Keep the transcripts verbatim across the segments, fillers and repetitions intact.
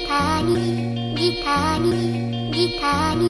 Гитани, гитани, гитани,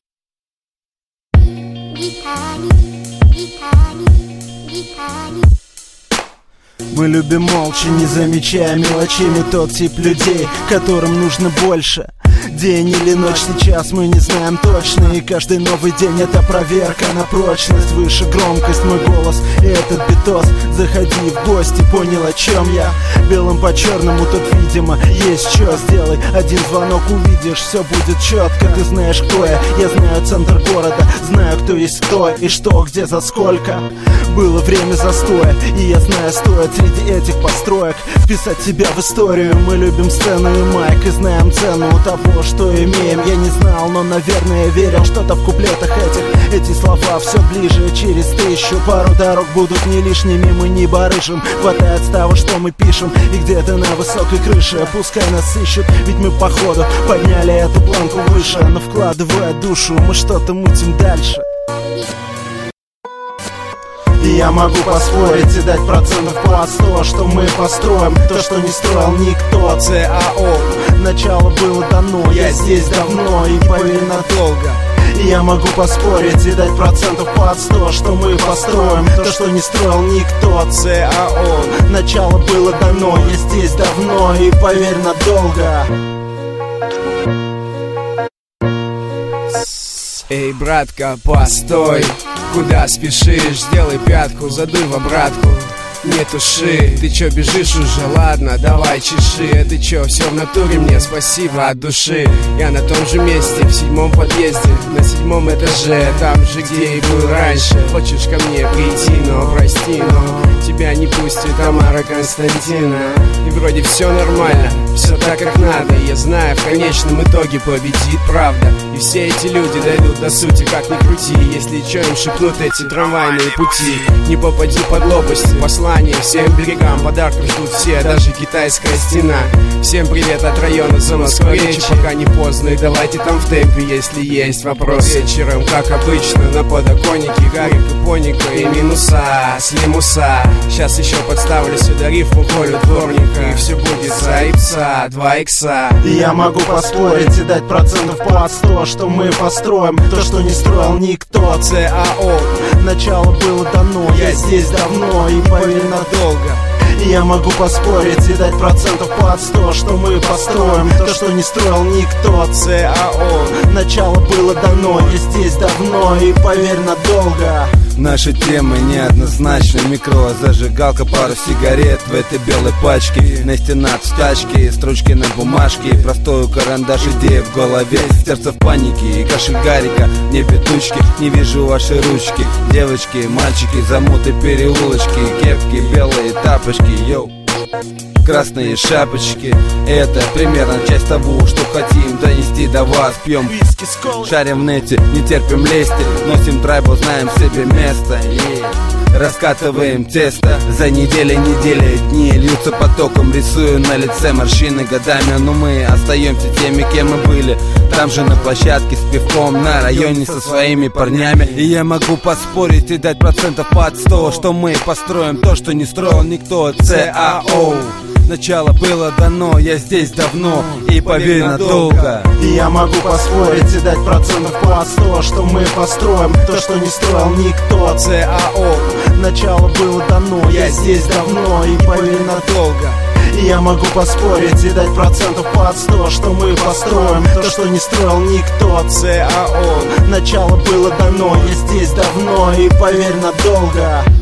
гитани, гитани, гитани. Мы любим молча, не замечая мелочами тот тип людей, которым нужно больше. День или ночь, сейчас мы не знаем точно, и каждый новый день это проверка на прочность. Выше громкость мой голос и этот битос. Заходи в гости, понял, о чем я. Белым по черному тут, видимо, есть что. Сделай один звонок, увидишь, все будет четко. Ты знаешь, кто я, я знаю центр города, знаю, кто есть кто и что, где, за сколько. Было время застоя, и я знаю, стоит среди этих построек вписать себя в историю. Мы любим сцену и майк, и знаем цену того, что имеем. Я не знал, но, наверное, верил что-то в куплетах этих. Эти слова все ближе, через тысячу пару дорог будут не лишними. Мы не барыжим, хватает с того, что мы пишем. И где-то на высокой крыше пускай нас ищут, ведь мы походу подняли эту планку выше. Но вкладывая душу, мы что-то мутим дальше. И я могу поспорить и дать процентов по сто, что мы построим то, что не строил никто. ЦАО, начало было дано, я здесь давно и поверь, надолго. И я могу поспорить и дать процентов по сто, что мы построим то, что не строил никто. ЦАО, начало было дано, я здесь давно и поверь, надолго. Эй, братка, постой, куда спешишь? Сделай пятку, задуй в обратку. Не туши, ты чё бежишь уже? Ладно, давай чеши. А ты чё, всё в натуре мне спасибо от души. Я на том же месте, в седьмом подъезде, на седьмом этаже, там же, где и был раньше. Хочешь ко мне прийти, но прости, но тебя не пустит Тамара Константина. И вроде все нормально, все так как надо. Я знаю, в конечном итоге победит правда. И все эти люди дойдут до сути, как ни крути. Если чё им шепнут эти трамвайные пути, не попади под лопасти. Послание всем берегам, подарков ждут все, даже китайская стена. Всем привет от района Замоскворечья, пока не поздно, и давайте там в темпе, если есть вопрос. Вечером, как обычно, на подоконнике Гарик и Поника и минуса, слимуса. Сейчас еще подставлю сюда рифму Колю Дворника, и все будет за ипса, два икса. И я могу поспорить и дать процентов по сто, что мы построим то, что не строил никто. ЦАО, начало было дано, я здесь давно и поверь, надолго. И я могу поспорить и дать процентов по сто, что мы построим то, что не строил никто. ЦАО, начало было дано, я здесь давно и поверь, надолго. Наши темы неоднозначны. Микро, зажигалка, пару сигарет в этой белой пачке. На стенах тачки, строчки на бумажке, простой карандаш, идея в голове. Сердце в панике и кашель Гарика, в небе тучки. Не вижу ваши ручки, девочки, мальчики, замуты, переулочки, кепки, белые тапочки, йоу. Красные шапочки, это примерно часть того, что хотим донести до вас. Пьем виски, шарим в нете, не терпим лести, носим трайбл, знаем себе место, yeah. Раскатываем тесто, за недели, недели, дни льются потоком, рисую на лице морщины годами. Но мы остаемся теми, кем мы были, там же на площадке с пивком, на районе со своими парнями. И я могу поспорить и дать процентов под сто, что мы построим то, что не строил никто. ЦАО, начало было дано, я здесь давно и поверь, надолго. И я могу поспорить и дать процентов по сто, что мы построим то, что не строил никто. ЦАО, начало было дано, я здесь давно и поверь, надолго. И я могу поспорить и дать процентов по сто, что мы построим то, что не строил никто. ЦАО, начало было дано, я здесь давно и поверь, надолго.